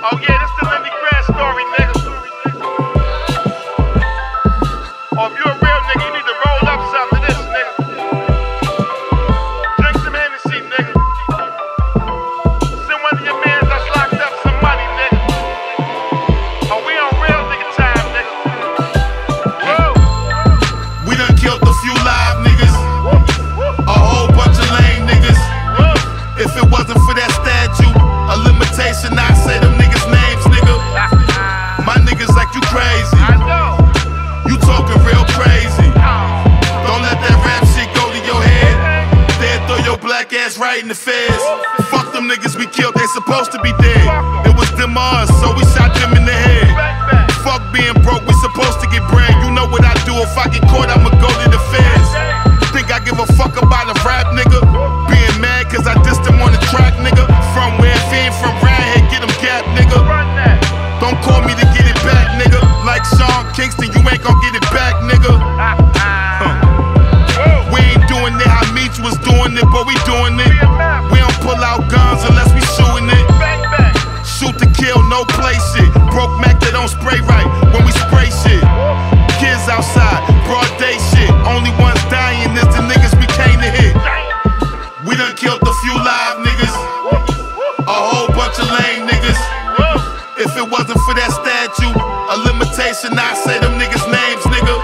Oh yeah, this the Lenny Grant story, nigga. Oh, if you a real nigga, you need to roll up something to this, nigga. Drink some Hennessy, nigga. Send one of your mans that's locked up some money, nigga. Oh, we on real nigga time, nigga. Whoa. We done killed a few live niggas, a whole bunch of lame niggas. If it wasn't for that statue, a limitation, I'd say them niggas' names, nigga. My niggas like you crazy. I know. You talking real crazy. Don't let that rap shit go to your head. They'll throw your black ass right in the feds. Fuck them niggas we killed, they supposed to be dead. It was them or us, so we shot them in the head. Fuck being broke, we supposed to get bread. You know what I do, if I get caught, I'ma go to the feds. Think I give a fuck about a rap nigga? Being mad cause I dissed him on the track, nigga. From where if he ain't from round here, get him gap, nigga. Don't call me to get it back, nigga. Like Sean Kingston, you ain't gon' get it back, nigga. We ain't doing it how Meech was doing it, but we doing it. We don't pull out guns unless we shooting it. Shoot to kill, no play shit. Broke Mac, they don't spray right when we spray shit. Kids outside, broad day shit. Only ones dying is the niggas we came to hit. We done killed a few live niggas, a whole bunch of lame niggas. If it wasn't for that statue, a limitation, I'd say them niggas' names, nigga.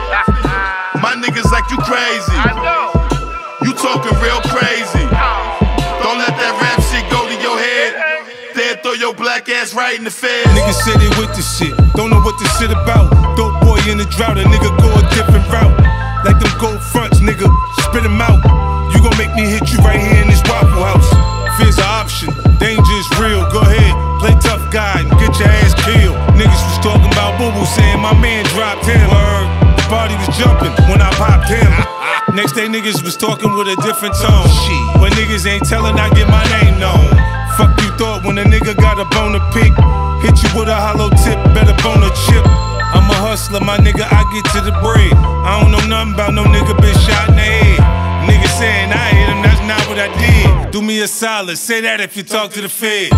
My niggas like you crazy. I know. You talking real crazy. Don't let that rap shit go to your head. They'll throw your black ass right in the feds. Niggas say they with the shit, don't know what this shit about. Dope boy in the drought, a nigga go a different route. Like them gold fronts, nigga, spit them out. You gon' make me hit you right here in this Waffle House. Fear's an option, danger is real. Go ahead, play tough guy and get your ass killed. Niggas was talking about Boo Boo, saying my man dropped him. The body was jumping when I popped him. Next day niggas was talking with a different tone. When niggas ain't telling, I get my name known. Fuck you thought when a nigga got a bone to pick. Hit you with a hollow tip, better bone a chip. I'm a hustler, my nigga, I get to the bread. I don't know nothing about no nigga been shot in the head. Nigga saying I hit him, that's not what I did. Do me a solid, say that if you talk to the feds.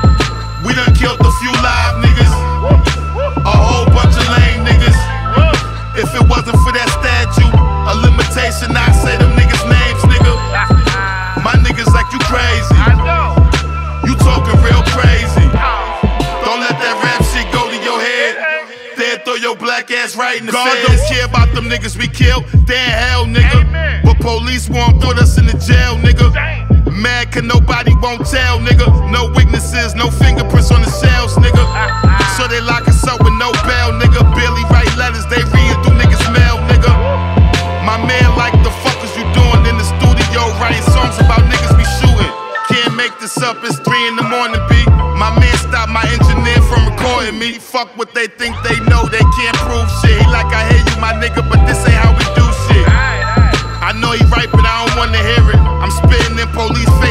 We done killed a few live niggas, a whole bunch of lame niggas. If it wasn't for that statue, a limitation, I'd say them niggas' names, nigga. My niggas like you crazy. I know. You talking real crazy. Don't let that rap shit go to your head. They'll throw your black ass right in the feds. God don't care about them niggas we killed, they in hell, nigga. Amen. But police won't put us in the jail, nigga. Mad cause nobody won't tell, nigga. No witnesses, no fingerprints on the shells, nigga. So they lock us up with no bail, nigga. Barely write letters, they reading through niggas' mail, nigga. My man like the fuck is you doing in the studio, writing songs about niggas we shooting. Can't make this up, it's 3 in the morning, B. My man stopped my engineer from recording me. Fuck what they think they know, they can't prove shit. He like, I hear you, my nigga, but this ain't how we do shit. I know he right, but I don't wanna hear it. I'm spitting in police face.